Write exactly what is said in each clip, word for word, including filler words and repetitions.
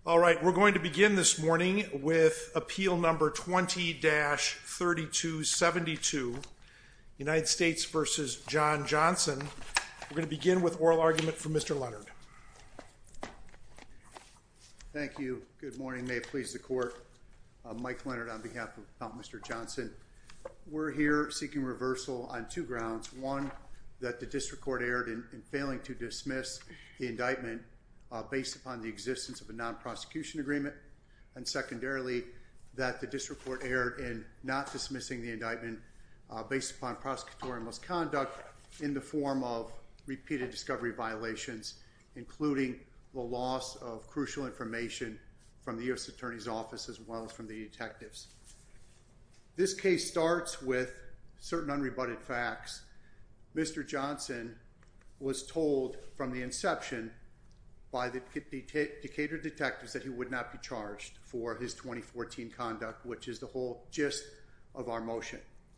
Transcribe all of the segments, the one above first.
All right, we're going to begin this morning with appeal number twenty dash thirty-two seventy-two, United States v. John Johnson. We're going to begin with oral argument from Mister Leonard. Thank you. Good morning. May it please the court. Uh, Mike Leonard on behalf of Mister Johnson. We're here seeking reversal on two grounds. One, that the district court erred in, in failing to dismiss the indictment uh, based upon the existence of a non-prosecution agreement. And secondarily, that the district court erred in not dismissing the indictment uh, based upon prosecutorial misconduct in the form of repeated discovery violations, including the loss of crucial information from the U S Attorney's Office as well as from the detectives. This case starts with certain unrebutted facts. Mister Johnson was told from the inception by the Decatur detectives that he would not be charged for his twenty fourteen conduct, which is the whole gist of our motion.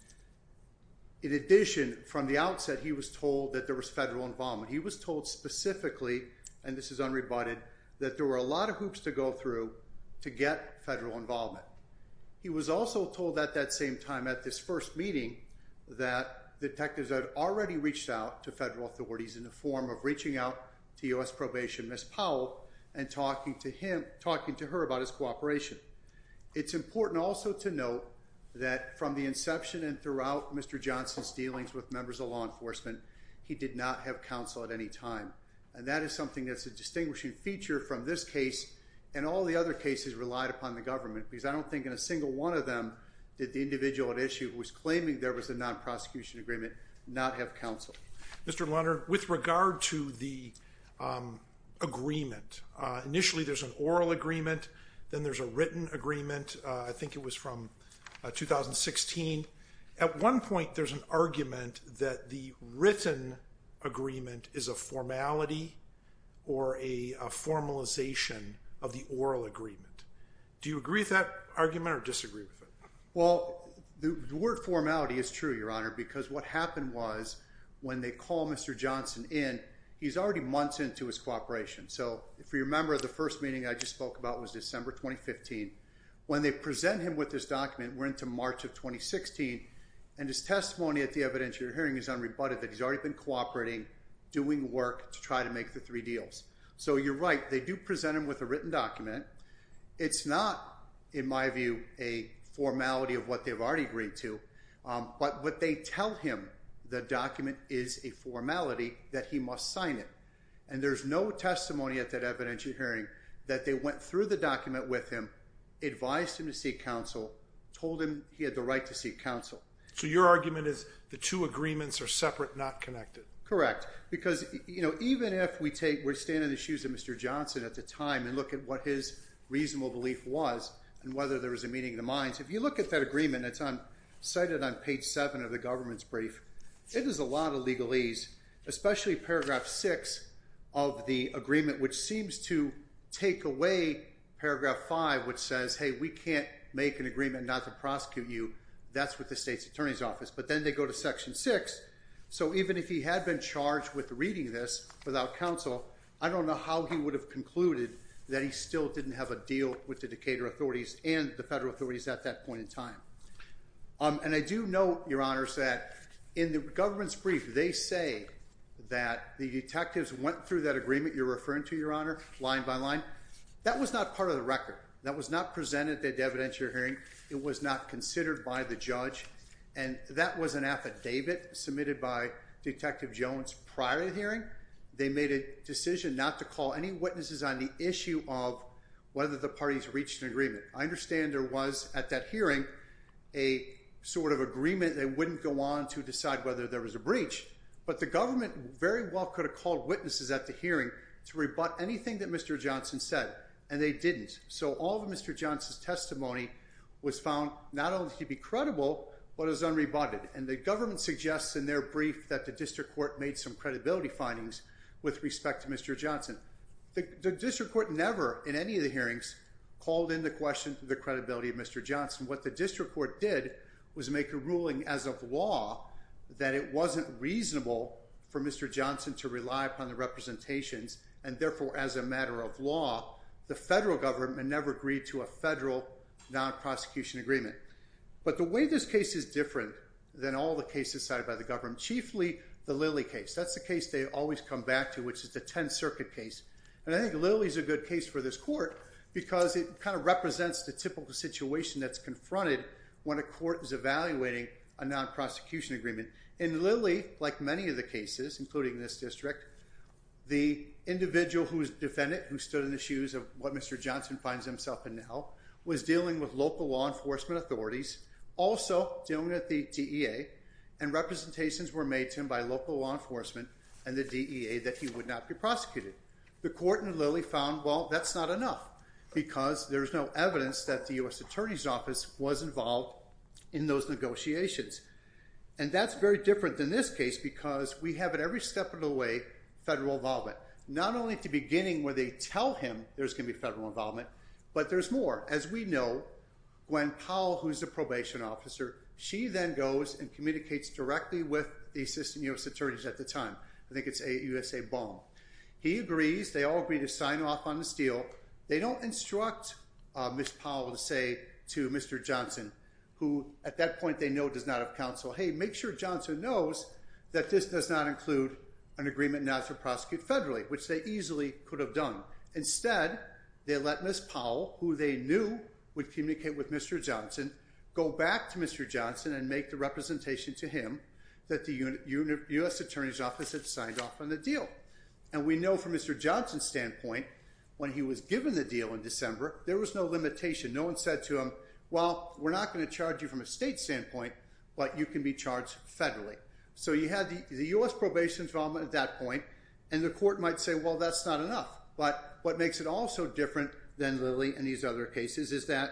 In addition, from the outset, he was told that there was federal involvement. He was told specifically, and this is unrebutted, that there were a lot of hoops to go through to get federal involvement. He was also told at that same time at this first meeting that detectives had already reached out to federal authorities in the form of reaching out to U S Probation, Miz Powell, and talking to him, talking to her about his cooperation. It's important also to note that from the inception and throughout Mister Johnson's dealings with members of law enforcement, he did not have counsel at any time. And that is something that's a distinguishing feature from this case and all the other cases relied upon the government, because I don't think in a single one of them did the individual at issue who was claiming there was a non-prosecution agreement not have counsel. Mister Leonard, with regard to the um, agreement, uh, initially there's an oral agreement, then there's a written agreement. Uh, I think it was from uh, two thousand sixteen. At one point, there's an argument that the written agreement is a formality or a, a formalization of the oral agreement. Do you agree with that argument or disagree with it? Well, the, the word formality is true, Your Honor, because what happened was when they call Mister Johnson in, he's already months into his cooperation. So if you remember, the first meeting I just spoke about was December twenty fifteen. When they present him with this document, we're into March of twenty sixteen, and his testimony at the evidentiary hearing is unrebutted that he's already been cooperating, doing work to try to make the three deals. So you're right, they do present him with a written document. It's not, in my view, a formality of what they've already agreed to, um, but what they tell him, the document is a formality that he must sign it. And there's no testimony at that evidentiary hearing that they went through the document with him, advised him to seek counsel, told him he had the right to seek counsel. So your argument is the two agreements are separate, not connected? Correct. Because, you know, even if we take, we're standing in the shoes of Mister Johnson at the time and look at what his reasonable belief was and whether there was a meeting of the minds, if you look at that agreement, it's on cited on page seven of the government's brief, it is a lot of legalese, especially paragraph six of the agreement, which seems to take away paragraph five, which says, hey, we can't make an agreement not to prosecute you. That's with the state's attorney's office. But then they go to section six. So even if he had been charged with reading this without counsel, I don't know how he would have concluded that he still didn't have a deal with the Decatur authorities and the federal authorities at that point in time. Um, and I do note, Your Honors, that in the government's brief, they say that the detectives went through that agreement you're referring to, Your Honor, line by line. That was not part of the record. That was not presented at the evidentiary hearing. It was not considered by the judge. And that was an affidavit submitted by Detective Jones prior to the hearing. They made a decision not to call any witnesses on the issue of whether the parties reached an agreement. I understand there was, at that hearing, a sort of agreement they wouldn't go on to decide whether there was a breach. But the government very well could have called witnesses at the hearing to rebut anything that Mister Johnson said, and they didn't. So all of Mister Johnson's testimony was found not only to be credible, but as unrebutted. And the government suggests in their brief that the district court made some credibility findings with respect to Mister Johnson. The, the district court never, in any of the hearings, called into question the credibility of Mister Johnson. What the district court did was make a ruling as of law that it wasn't reasonable for Mister Johnson to rely upon the representations, and therefore, as a matter of law, the federal government never agreed to a federal non-prosecution agreement. But the way this case is different than all the cases cited by the government, chiefly the Lilly case. That's the case they always come back to, which is the Tenth Circuit case. And I think Lilly's a good case for this court because it kind of represents the typical situation that's confronted when a court is evaluating a non-prosecution agreement. In Lilly, like many of the cases, including this district, the individual who's defendant, who stood in the shoes of what Mister Johnson finds himself in now, was dealing with local law enforcement authorities, also dealing with the D E A, and representations were made to him by local law enforcement and the D E A that he would not be prosecuted. The court in Lilly found, well, that's not enough because there's no evidence that the U S Attorney's Office was involved in those negotiations. And that's very different than this case because we have at every step of the way federal involvement. Not only at the beginning where they tell him there's going to be federal involvement, but there's more. As we know, Gwen Powell, who's the probation officer, she then goes and communicates directly with the assistant U S attorneys at the time. I think it's U S A Baum. He agrees. They all agree to sign off on this deal. They don't instruct uh, Miz Powell to say to Mister Johnson, who at that point they know does not have counsel, hey, make sure Johnson knows that this does not include an agreement not to prosecute federally, which they easily could have done. Instead, they let Miz Powell, who they knew would communicate with Mister Johnson, go back to Mister Johnson and make the representation to him that the U S Attorney's Office had signed off on the deal. And we know from Mister Johnson's standpoint, when he was given the deal in December, there was no limitation. No one said to him, well, we're not going to charge you from a state standpoint, but you can be charged federally. So you had the, the U S probation involvement at that point, and the court might say, well, that's not enough. But what makes it also different than Lilly and these other cases is that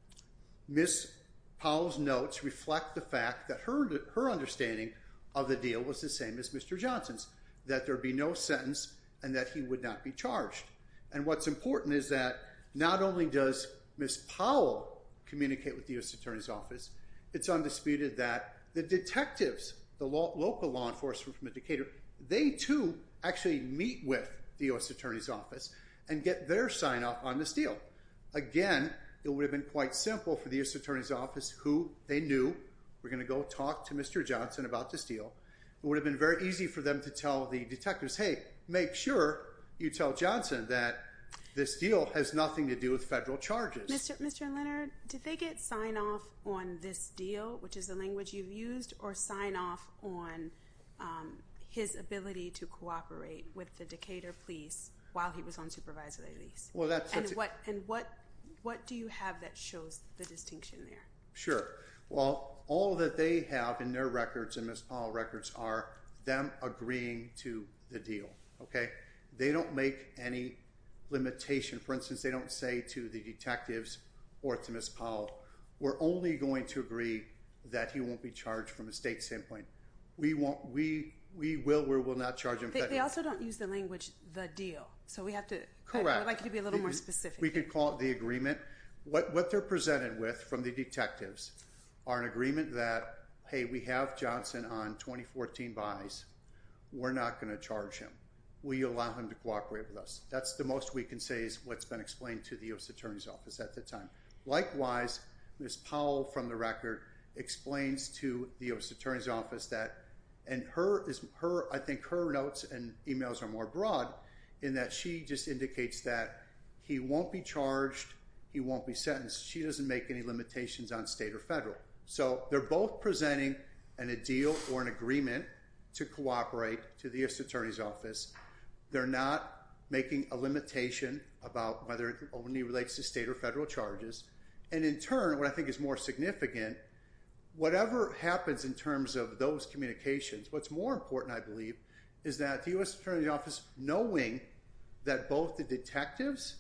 Miz Powell's notes reflect the fact that her, her understanding of the deal was the same as Mister Johnson's, that there be no sentence and that he would not be charged. And what's important is that not only does Miz Powell communicate with the U S Attorney's Office, it's undisputed that the detectives, the law, local law enforcement from Decatur, they too actually meet with the U S Attorney's Office and get their sign off on this deal. Again, it would have been quite simple for the U S Attorney's Office, who they knew were going to go talk to Mister Johnson about this deal. It would have been very easy for them to tell the detectives, hey, make sure you tell Johnson that this deal has nothing to do with federal charges. Mister Mister Leonard, did they get sign off on this deal, which is the language you've used, or sign off on um, his ability to cooperate with the Decatur police while he was on supervised release? Well, that's, that's and what and what what do you have that shows the distinction there? Sure. Well, all that they have in their records and Miz Powell records are them agreeing to the deal. Okay, they don't make any limitation. For instance, they don't say to the detectives or to Miz Powell, we're only going to agree that he won't be charged from a state standpoint. We won't. We we will or will not charge him. They, federally. they also don't use the language "the deal," so we have to. Correct. I would like you to be a little more specific. We could call it the agreement. What what they're presented with from the detectives are an agreement that, hey, we have Johnson on twenty fourteen buys. We're not going to charge him. We allow him to cooperate with us. That's the most we can say is what's been explained to the U S Attorney's Office at the time. Likewise, Miz Powell, from the record, explains to the U S Attorney's Office that, and her is her. I think her notes and emails are more broad, in that she just indicates that he won't be charged, he won't be sentenced. She doesn't make any limitations on state or federal. So they're both presenting an, a deal or an agreement to cooperate to the U S Attorney's Office. They're not making a limitation about whether it only relates to state or federal charges. And in turn, what I think is more significant, whatever happens in terms of those communications, what's more important, I believe, is that the U S Attorney's Office, knowing that both the detectives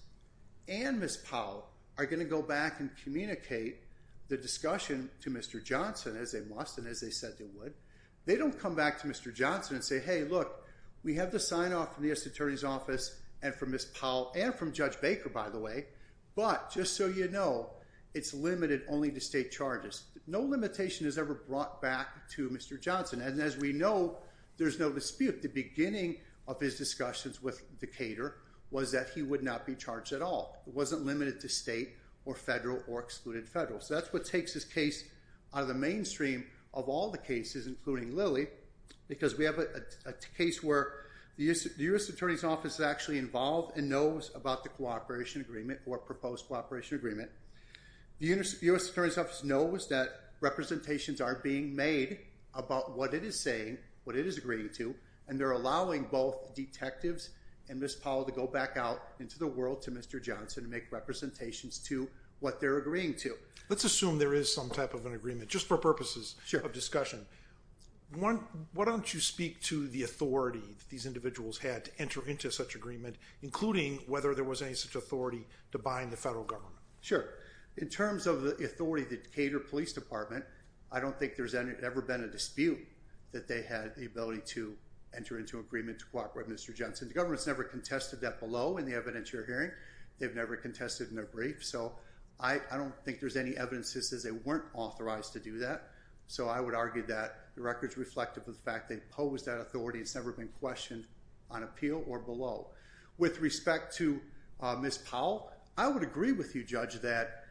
and Miz Powell are going to go back and communicate the discussion to Mister Johnson, as they must and as they said they would, they don't come back to Mister Johnson and say, hey, look, we have the sign-off from the U S Attorney's Office and from Miz Powell and from Judge Baker, by the way, but just so you know, it's limited only to state charges. No limitation is ever brought back to Mister Johnson. And as we know, there's no dispute. The beginning of his discussions with Decatur was that he would not be charged at all. It wasn't limited to state or federal or excluded federal. So that's what takes this case out of the mainstream of all the cases, including Lilly, because we have a, a, a case where the U S, the U S Attorney's Office is actually involved and knows about the cooperation agreement or proposed cooperation agreement. The U S Attorney's Office knows that representations are being made about what it is saying, what it is agreeing to, and they're allowing both detectives and Miz Powell to go back out into the world to Mister Johnson and make representations to what they're agreeing to. Let's assume there is some type of an agreement, just for purposes Sure. of discussion. One, why don't you speak to the authority that these individuals had to enter into such agreement, including whether there was any such authority to bind the federal government? Sure. In terms of the authority of the Decatur Police Department, I don't think there's any, ever been a dispute that they had the ability to enter into agreement to cooperate with Mister Johnson. The government's never contested that below in the evidence you're hearing. They've never contested in their brief. So I, I don't think there's any evidence that says they weren't authorized to do that. So I would argue that the record's reflective of the fact they posed that authority. It's never been questioned on appeal or below. With respect to uh, Miz Powell, I would agree with you, Judge, that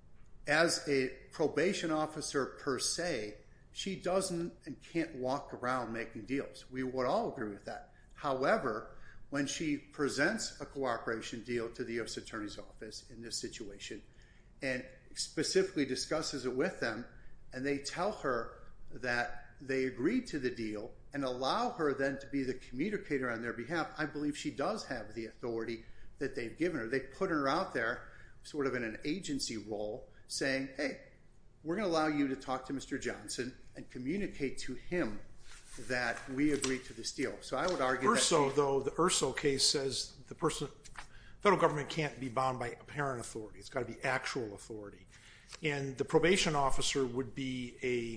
as a probation officer per se, she doesn't and can't walk around making deals. We would all agree with that. However, when she presents a cooperation deal to the U S Attorney's Office in this situation and specifically discusses it with them, and they tell her that they agreed to the deal and allow her then to be the communicator on their behalf, I believe she does have the authority that they've given her. They put her out there sort of in an agency role saying, hey, we're going to allow you to talk to Mister Johnson and communicate to him that we agreed to this deal. So I would argue Urso, that... She, though, the Urso case says the person, federal government can't be bound by apparent authority. It's got to be actual authority. And the probation officer would be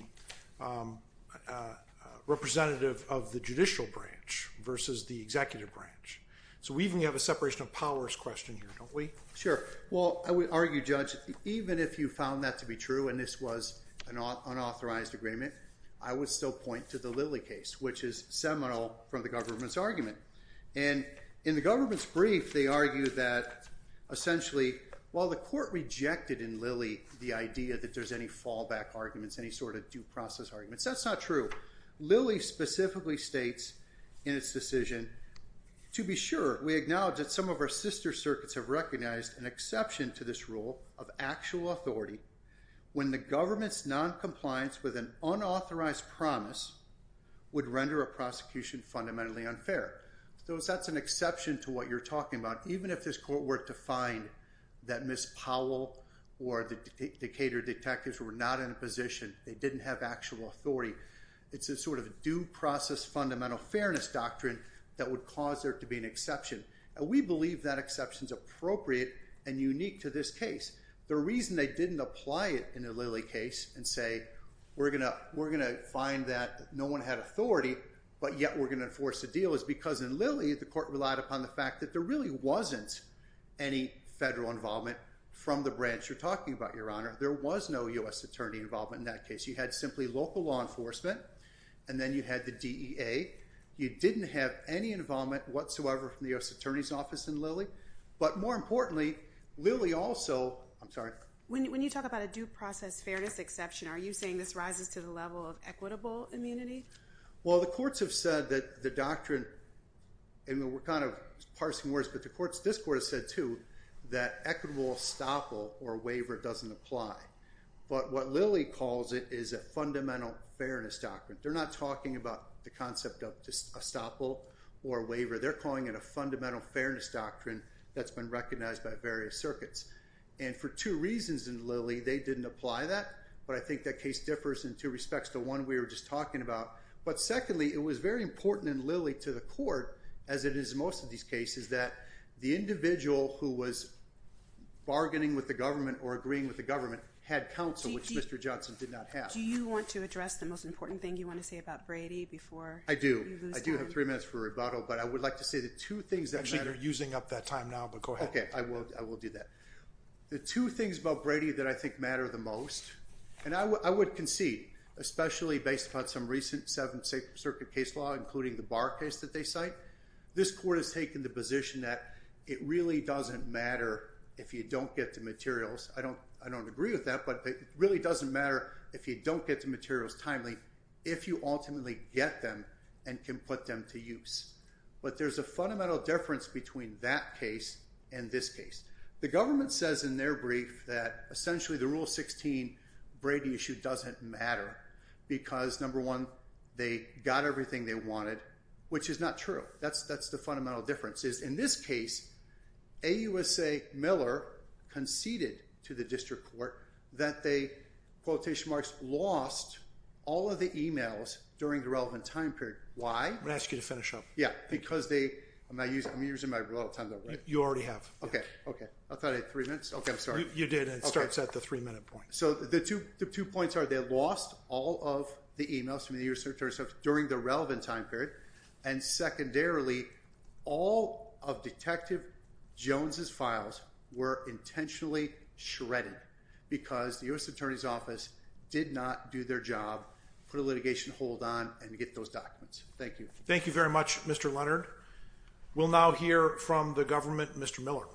a um, uh, uh, representative of the judicial branch versus the executive branch. So we even have a separation of powers question here, don't we? Sure. Well, I would argue, Judge, even if you found that to be true and this was an unauthorized agreement, I would still point to the Lilly case, which is seminal from the government's argument. And in the government's brief, they argue that essentially, while the court rejected in Lilly the idea that there's any fallback arguments, any sort of due process arguments, that's not true. Lilly specifically states in its decision, to be sure, we acknowledge that some of our sister circuits have recognized an exception to this rule of actual authority when the government's noncompliance with an unauthorized promise would render a prosecution fundamentally unfair. So that's an exception to what you're talking about. Even if this court were to find that Miz Powell or the Decatur detectives were not in a position, they didn't have actual authority, it's a sort of due process fundamental fairness doctrine that would cause there to be an exception. And we believe that exception is appropriate and unique to this case. The reason they didn't apply it in the Lilly case and say, we're gonna, we're gonna find that no one had authority, but yet we're gonna enforce the deal, is because in Lilly, the court relied upon the fact that there really wasn't any federal involvement from the branch you're talking about, Your Honor. There was no U S attorney involvement in that case. You had simply local law enforcement, and then you had the D E A. You didn't have any involvement whatsoever from the U S Attorney's Office in Lilly. But more importantly, Lilly also, I'm sorry. When, when you talk about a due process fairness exception, are you saying this rises to the level of equitable immunity? Well, the courts have said that the doctrine, and we're kind of parsing words, but the courts, this court has said too, that equitable estoppel or waiver doesn't apply. But what Lilly calls it is a fundamental fairness doctrine. They're not talking about the concept of estoppel or waiver. They're calling it a fundamental fairness doctrine that's been recognized by various circuits. And for two reasons in Lilly, they didn't apply that, but I think that case differs in two respects to one we were just talking about. But secondly, it was very important in Lilly to the court, as it is in most of these cases, that the individual who was bargaining with the government or agreeing with the government had counsel, do, which do, Mister Johnson did not have. Do you want to address the most important thing you want to say about Brady before I do. you lose I do time? have three minutes for rebuttal, but I would like to say the two things that Actually, matter. you're using up that time now, but go ahead. Okay, I will, I will do that. The two things about Brady that I think matter the most, and I, w I would concede, especially based upon some recent Seventh Circuit case law, including the Barr case that they cite, this court has taken the position that it really doesn't matter if you don't get the materials. I don't, I don't agree with that, but it really doesn't matter if you don't get the materials timely, if you ultimately get them and can put them to use. But there's a fundamental difference between that case and this case. The government says in their brief that essentially the Rule sixteen Brady issue doesn't matter because, number one, they got everything they wanted, which is not true. That's, that's the fundamental difference. Is in this case, A U S A Miller conceded to the district court that they, quotation marks, lost all of the emails during the relevant time period. Why? I'm going to ask you to finish up. Yeah, because they, I'm not using, I'm using my relative time though, right? You already have. Okay, okay. I thought I had three minutes. Okay, I'm sorry. You, you did, and it Okay. starts at the three-minute point. So the two, the two points are they lost all of the emails from the U S Attorney's Office during the relevant time period, and secondarily, all of Detective Jones's files were intentionally shredded because the U S Attorney's Office did not do their job, put a litigation hold on, and get those documents. Thank you. Thank you very much, Mister Leonard. We'll now hear from the government, Mister Miller.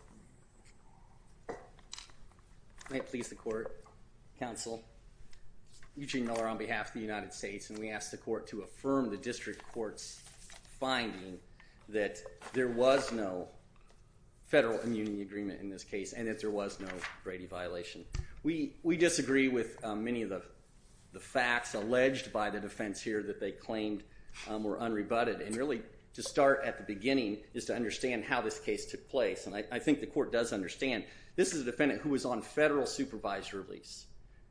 May it please the court, counsel. Eugene Miller on behalf of the United States, and we ask the court to affirm the district court's finding that there was no federal immunity agreement in this case and that there was no Brady violation. We, we disagree with um, many of the, the facts alleged by the defense here that they claimed um, were unrebutted. And really, to start at the beginning is to understand how this case took place. And I, I think the court does understand. This is a defendant who was on federal supervised release.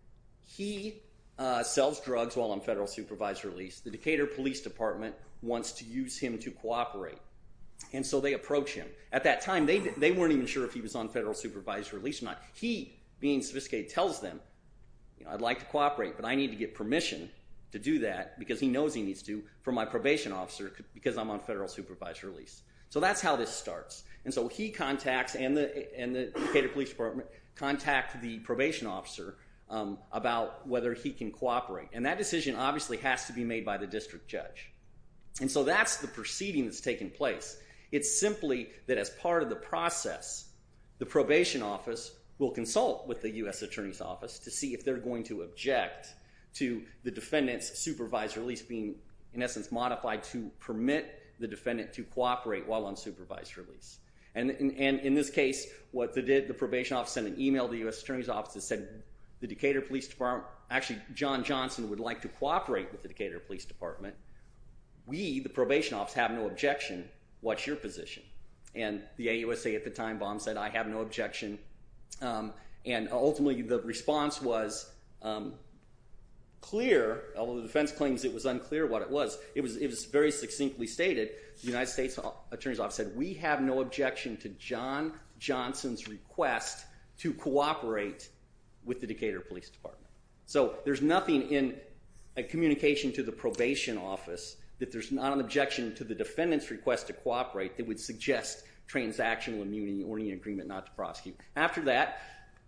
He uh, sells drugs while on federal supervised release. The Decatur Police Department wants to use him to cooperate. And so they approach him. At that time, they, they weren't even sure if he was on federal supervised release or not. He, being sophisticated, tells them, you know, I'd like to cooperate, but I need to get permission to do that because he knows he needs to from my probation officer because I'm on federal supervised release. So that's how this starts. And so he contacts, and the, and the Decatur Police Department contact the probation officer um, about whether he can cooperate. And that decision obviously has to be made by the district judge. And so that's the proceeding that's taking place. It's simply that as part of the process, the probation office will consult with the U S Attorney's Office to see if they're going to object to the defendant's supervised release being, in essence, modified to permit the defendant to cooperate while on supervised release. And, and, and in this case, what they did, the probation office sent an email to the U S Attorney's Office that said the Decatur Police Department, actually John Johnson would like to cooperate with the Decatur Police Department. We, the probation office, have no objection. What's your position? And the A U S A at the time, Baum said, I have no objection. Um, and ultimately, the response was um, clear, although the defense claims it was unclear what it was. It was, it was very succinctly stated. The United States Attorney's Office said, we have no objection to John Johnson's request to cooperate with the Decatur Police Department. So there's nothing in a communication to the probation office that there's not an objection to the defendant's request to cooperate that would suggest transactional immunity or any agreement not to prosecute. After that,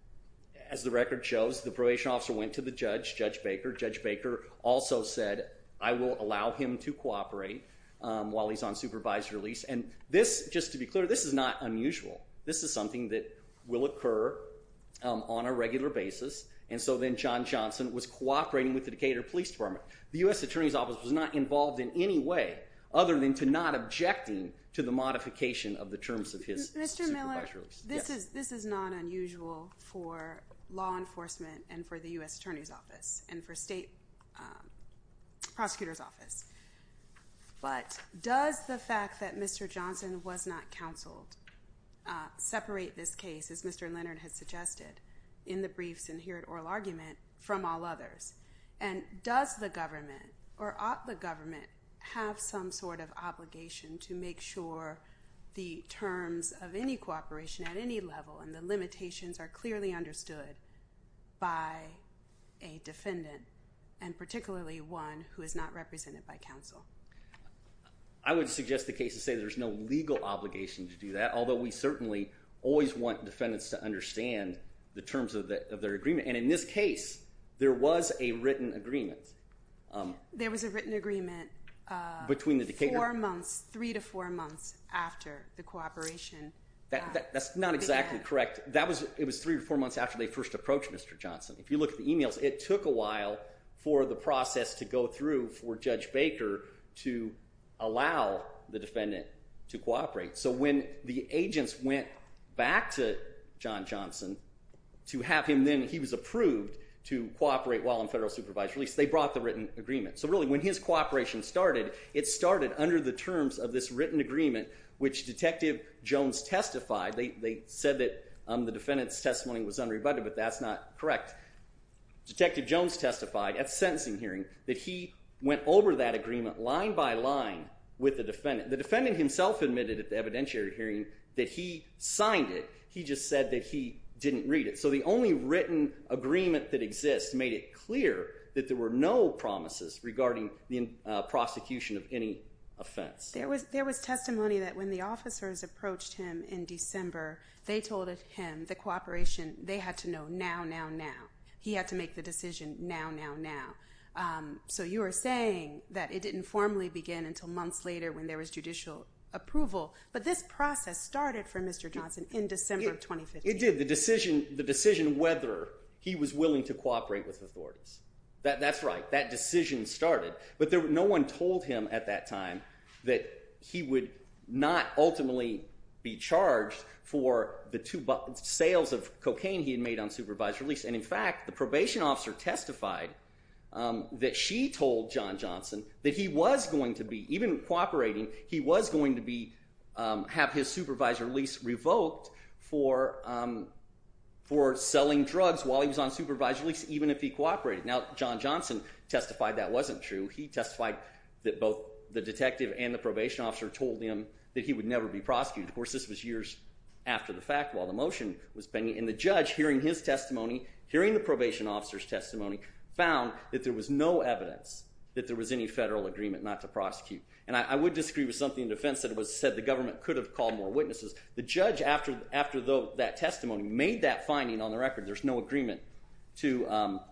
as the record shows, the probation officer went to the judge, Judge Baker. Judge Baker also said, I will allow him to cooperate um, while he's on supervised release. And this, just to be clear, this is not unusual. This is something that will occur um, on a regular basis. And so then John Johnson was cooperating with the Decatur Police Department. The U S Attorney's Office was not involved in any way other than to not objecting to the modification of the terms of his Mister supervised Miller, release. this Yes. is this is not unusual for law enforcement and for the U S Attorney's Office and for state um, prosecutor's office. But does the fact that Mister Johnson was not counseled uh, separate this case, as Mister Leonard has suggested in the briefs and here at oral argument, from all others? And does the government or ought the government have some sort of obligation to make sure the terms of any cooperation at any level and the limitations are clearly understood by a defendant, and particularly one who is not represented by counsel? I would suggest the cases say there's no legal obligation to do that, although we certainly always want defendants to understand the terms of, the, of their agreement. And in this case, there was a written agreement. Um, there was a written agreement uh, between the Decatur... four months, three to four months after the cooperation That, that, that's not exactly began. correct. That was it was three or four months after they first approached Mister Johnson. If you look at the emails, it took a while for the process to go through for Judge Baker to allow the defendant to cooperate. So when the agents went back to John Johnson to have him then, he was approved to cooperate while on federal supervised release, they brought the written agreement. So really, when his cooperation started, it started under the terms of this written agreement, which Detective Jones testified. They, they said that um, the defendant's testimony was unrebutted, but that's not correct. Detective Jones testified at the sentencing hearing that he went over that agreement line by line with the defendant. The defendant himself admitted at the evidentiary hearing that he signed it. He just said that he didn't read it. So the only written agreement that exists made it clear that there were no promises regarding the uh, prosecution of any offense. There was there was testimony that when the officers approached him in December, they told him the cooperation, they had to know now, now, now. He had to make the decision now, now, now. Um, so you were saying that it didn't formally begin until months later when there was judicial approval, but this process started for Mister Johnson in December it, of twenty fifteen. It did. The decision, the decision whether he was willing to cooperate with authorities. That, that's right. That decision started. But there, no one told him at that time that he would not ultimately be charged for the two bu- sales of cocaine he had made on supervised release. And in fact, the probation officer testified um, that she told John Johnson that he was going to be, even cooperating, he was going to be um, have his supervised release revoked for um, for selling drugs while he was on supervised release, even if he cooperated. Now, John Johnson testified that wasn't true. He testified that both the detective and the probation officer told him that he would never be prosecuted. Of course, this was years after the fact while the motion was pending. And the judge, hearing his testimony, hearing the probation officer's testimony, found that there was no evidence that there was any federal agreement not to prosecute. And I, I would disagree with something in defense that it was said the government could have called more witnesses. The judge, after after the, that testimony, made that finding on the record. There's no agreement to um,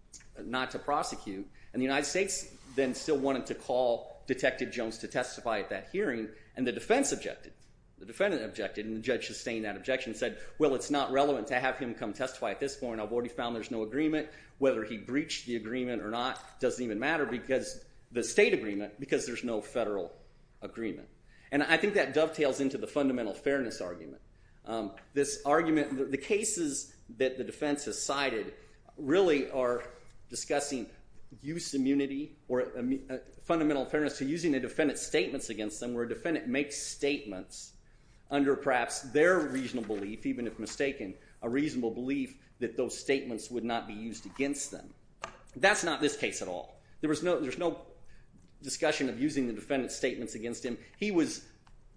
not to prosecute. And the United States then still wanted to call Detective Jones to testify at that hearing, and the defense objected. The defendant objected, and the judge sustained that objection and said, well, it's not relevant to have him come testify at this point. I've already found there's no agreement. Whether he breached the agreement or not doesn't even matter because the state agreement, because there's no federal agreement. And I think that dovetails into the fundamental fairness argument. Um, this argument, the, the cases that the defense has cited really are discussing use immunity or um, uh, fundamental fairness to using a defendant's statements against them, where a defendant makes statements under perhaps their reasonable belief, even if mistaken, a reasonable belief that those statements would not be used against them. That's not this case at all. There was no, there's no discussion of using the defendant's statements against him. He was,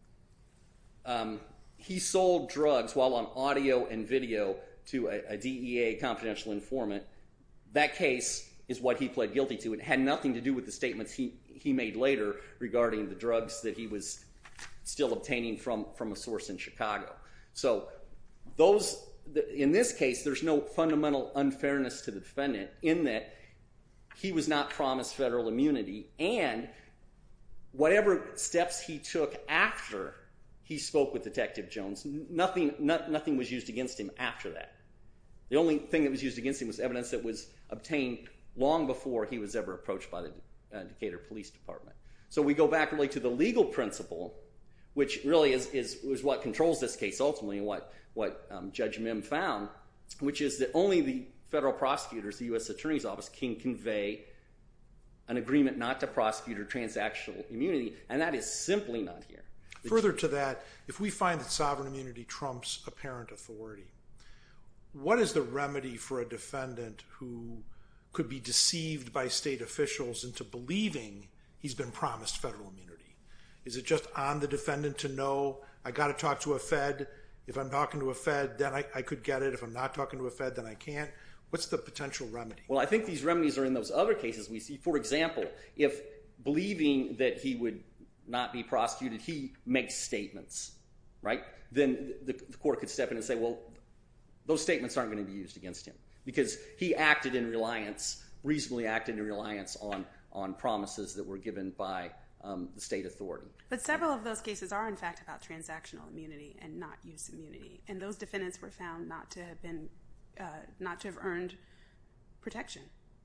um, he sold drugs while on audio and video to a, a D E A confidential informant. That case is what he pled guilty to. It had nothing to do with the statements he, he made later regarding the drugs that he was still obtaining from, from a source in Chicago. So those, in this case, there's no fundamental unfairness to the defendant in that he was not promised federal immunity, and whatever steps he took after he spoke with Detective Jones, nothing, not, nothing was used against him after that. The only thing that was used against him was evidence that was obtained long before he was ever approached by the uh, Decatur Police Department. So we go back really to the legal principle, which really is, is, is what controls this case ultimately, and what, what um, Judge Mim found, which is that only the federal prosecutors, the U S Attorney's Office, can convey an agreement not to prosecute or transactional immunity, and that is simply not here. The Further to that, if we find that sovereign immunity trumps apparent authority, what is the remedy for a defendant who could be deceived by state officials into believing he's been promised federal immunity? Is it just on the defendant to know, I got to talk to a Fed? If I'm talking to a Fed, then I, I could get it. If I'm not talking to a Fed, then I can't. What's the potential remedy? Well, I think these remedies are in those other cases we see. For example, if believing that he would not be prosecuted, he makes statements, right? Then the, the court could step in and say, well, those statements aren't going to be used against him because he acted in reliance, reasonably acted in reliance on, on promises that were given by um, the state authority. But several of those cases are, in fact, about transactional immunity and not use immunity. And those defendants were found not to have been, uh, not to have earned protection.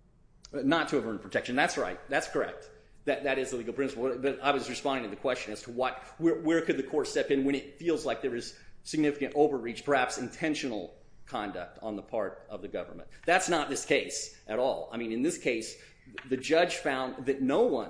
Not to have earned protection. That's right. That's correct. That that is the legal principle. But I was responding to the question as to what, where, where could the court step in when it feels like there is significant overreach, perhaps intentional conduct on the part of the government. That's not this case at all. I mean, in this case, the judge found that no one,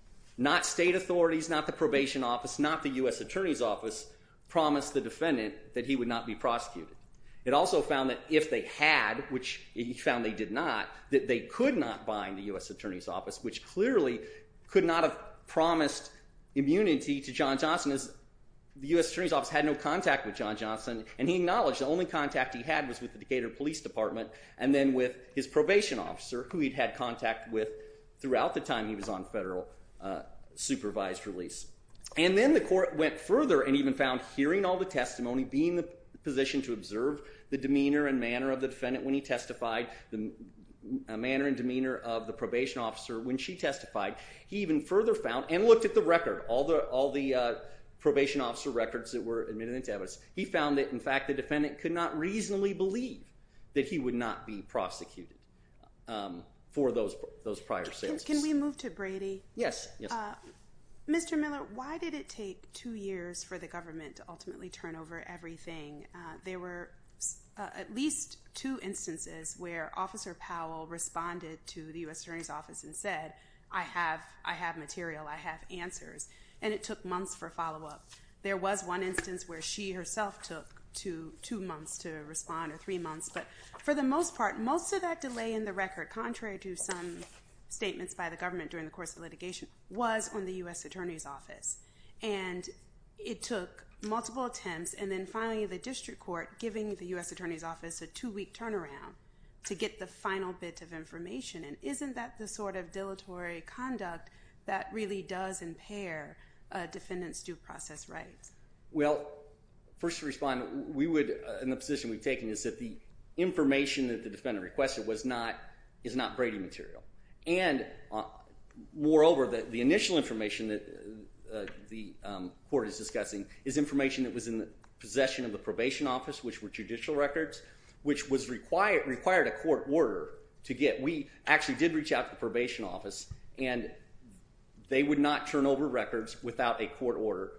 not state authorities, not the probation office, not the U S Attorney's Office, promised the defendant that he would not be prosecuted. It also found that if they had, which he found they did not, that they could not bind the U S Attorney's Office, which clearly could not have promised immunity to John Johnson, as the U S Attorney's Office had no contact with John Johnson, and he acknowledged the only contact he had was with the Decatur Police Department and then with his probation officer, who he'd had contact with throughout the time he was on federal uh, supervised release. And then the court went further and even found hearing all the testimony, being in the position to observe the demeanor and manner of the defendant when he testified, the uh, manner and demeanor of the probation officer when she testified. He even further found and looked at the record, all the all the uh, probation officer records that were admitted into evidence. He found that, in fact, the defendant could not reasonably believe that he would not be prosecuted um, for those those prior sales. Can, can we move to Brady? Yes. Yes. Uh, Mister Miller, why did it take two years for the government to ultimately turn over everything? Uh, there were uh, at least two instances where Officer Powell responded to the U S Attorney's Office and said, I have, I have material, I have answers, and it took months for follow-up. There was one instance where she herself took two, two months to respond, or three months, but for the most part, most of that delay in the record, contrary to some statements by the government during the course of litigation, was on the U S Attorney's Office. And it took multiple attempts, and then finally the district court giving the U S Attorney's Office a two-week turnaround to get the final bit of information. And isn't that the sort of dilatory conduct that really does impair a defendant's due process rights? Well, first to respond, we would, uh, in the position we've taken, is that the information that the defendant requested was not, is not Brady material. And uh, moreover, the, the initial information that uh, the um, court is discussing is information that was in the possession of the probation office, which were judicial records, which was required required a court order to get. We actually did reach out to the probation office, and they would not turn over records without a court order.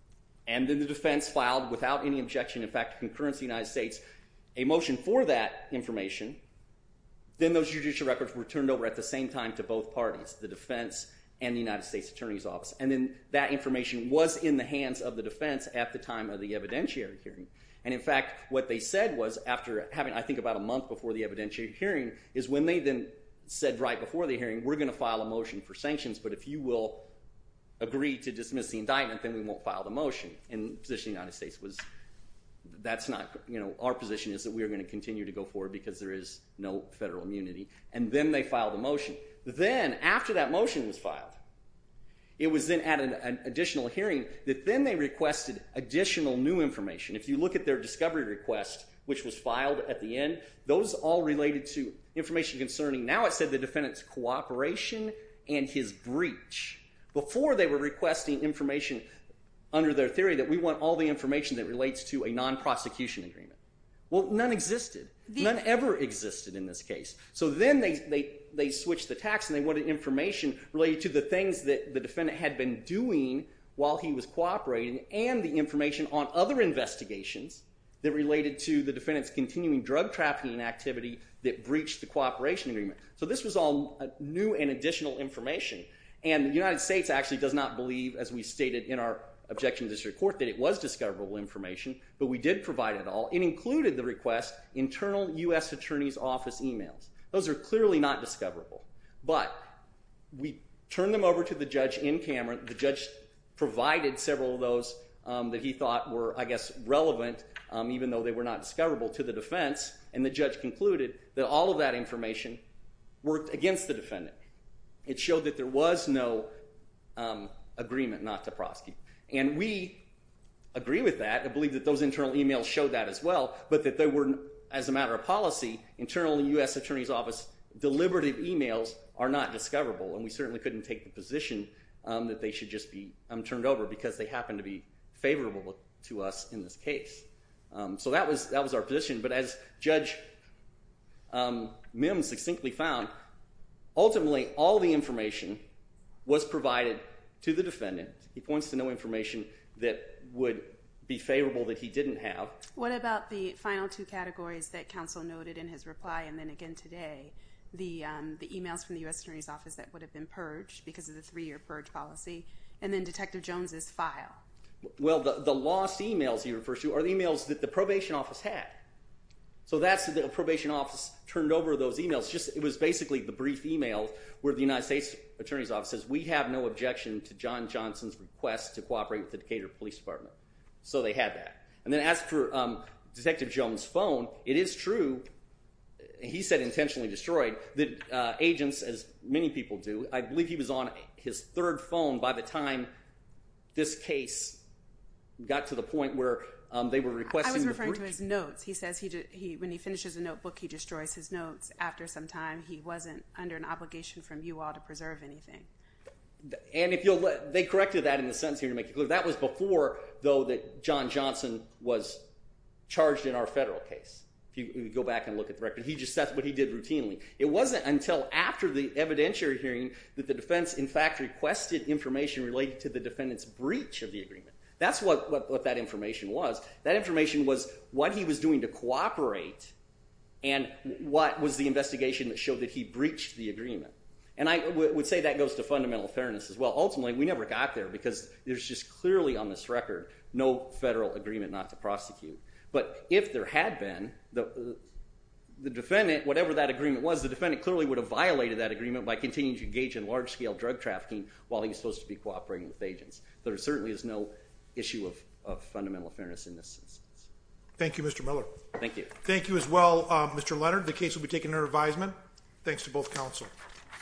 And then the defense filed, without any objection, in fact, concurrence of the United States, a motion for that information. Then those judicial records were turned over at the same time to both parties, the defense and the United States Attorney's Office. And then that information was in the hands of the defense at the time of the evidentiary hearing. And in fact, what they said was, after having, I think about a month before the evidentiary hearing, is when they then said right before the hearing, we're going to file a motion for sanctions, but if you will agree to dismiss the indictment, then we won't file the motion. And the position of the United States was, that's not, you know, our position is that we are going to continue to go forward because there is no federal immunity. And then they filed a motion. Then, after that motion was filed, it was then at an, an additional hearing that then they requested additional new information. If you look at their discovery request, which was filed at the end, those all related to information concerning, now it said the defendant's cooperation and his breach. Before, they were requesting information under their theory that we want all the information that relates to a non-prosecution agreement. Well, none existed. The, none ever existed in this case. So then they, they, they switched the tax and they wanted information related to the things that the defendant had been doing while he was cooperating, and the information on other investigations that related to the defendant's continuing drug trafficking activity that breached the cooperation agreement. So this was all new and additional information. And the United States actually does not believe, as we stated in our objection to the district court, that it was discoverable information, but we did provide it all. It included the request, internal U S Attorney's Office emails. Those are clearly not discoverable. But we turned them over to the judge in camera. The judge provided several of those um, that he thought were, I guess, relevant, um, even though they were not discoverable, to the defense. And the judge concluded that all of that information worked against the defendant. It showed that there was no um, agreement not to prosecute. And we agree with that. I believe that those internal emails showed that as well, but that they were, as a matter of policy, internal U S Attorney's Office deliberative emails are not discoverable, and we certainly couldn't take the position um, that they should just be um, turned over because they happen to be favorable to us in this case. Um, so that was that was our position. But as Judge um, Mims succinctly found, ultimately all the information was provided to the defendant. He points to no information that would be favorable that he didn't have. What about the final two categories that counsel noted in his reply and then again today, the um, the emails from the U S Attorney's Office that would have been purged because of the three-year purge policy, and then Detective Jones's file? Well, the, the lost emails he refers to are the emails that the probation office had. So that's the probation office turned over those emails. Just it was basically the brief email where the United States Attorney's Office says, we have no objection to John Johnson's request to cooperate with the Decatur Police Department. So they had that. And then as for um, Detective Jones' phone, it is true, he said intentionally destroyed, that uh, agents, as many people do, I believe he was on his third phone by the time this case got to the point where um, they were requesting I was the referring breach. to his notes. He says he, did, he when he finishes a notebook, he destroys his notes. After some time, he wasn't under an obligation from you all to preserve anything. And if you'll let, they corrected that in the sentence here to make it clear. That was before, though, that John Johnson was charged in our federal case. If you, if you go back and look at the record, he just that's what he did routinely. It wasn't until after the evidentiary hearing that the defense, in fact, requested information related to the defendant's breach of the agreement. That's what, what, what that information was. That information was what he was doing to cooperate and what was the investigation that showed that he breached the agreement. And I w- would say that goes to fundamental fairness as well. Ultimately, we never got there because there's just clearly on this record no federal agreement not to prosecute. But if there had been, the, the defendant, whatever that agreement was, the defendant clearly would have violated that agreement by continuing to engage in large-scale drug trafficking while he was supposed to be cooperating with agents. There certainly is no issue of, of fundamental fairness in this instance. Thank you, Mister Miller. Thank you. Thank you as well, uh, Mister Leonard. The case will be taken under advisement. Thanks to both counsel.